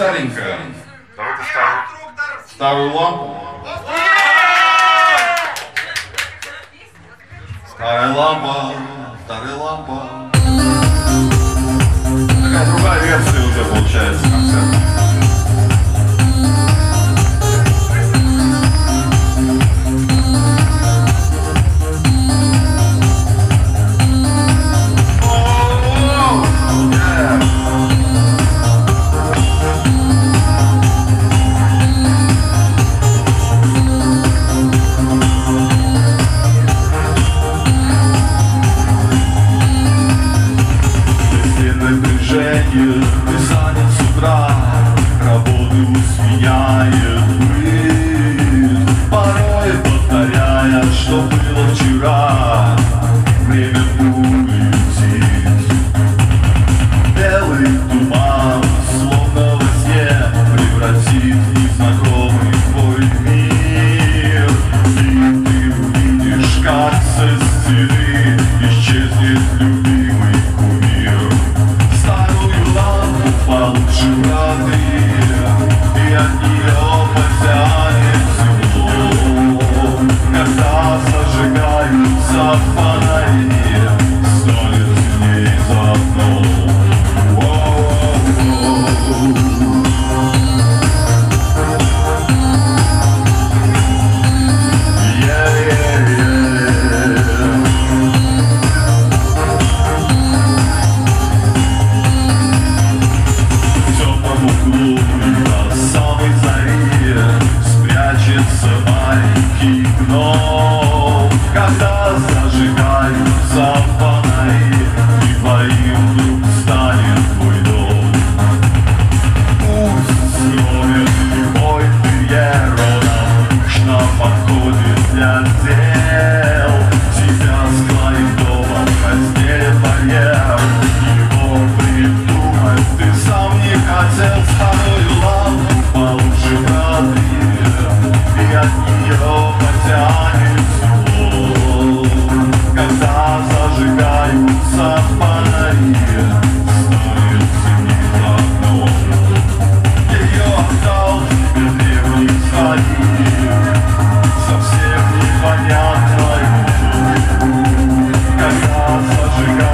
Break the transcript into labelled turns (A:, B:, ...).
A: старенькое.
B: Давайте старую.
A: Старую лампу. Старая лампа, старая лампа. Такая другая версия уже получается концерта. Ты занят с утра, работу сменяет быт, порой повторяя, что было вчера. Время улетит. Белый туман, словно во сне, превратит в незнакомый твой мир. И ты увидишь, как со стены исчезнет любимый кумир. Получше воды, и от нее потянет тепло. Когда зажигаются фонари, станет сильней за окном. Маленький гном, когда зажигаются фонари, и твоим вдруг станет твой дом. Пусть строит любой интерьер, он обычно подходит для дел. Тебя склонит домом, разделит барьер, его придумать ты сам не хотел. Старую лампу получше воды, и от нее потянет тепло. Когда зажигаются фонари, станет синий за окном. Ее отдал тебе древний старик, совсем непонятно. Когда зажигаются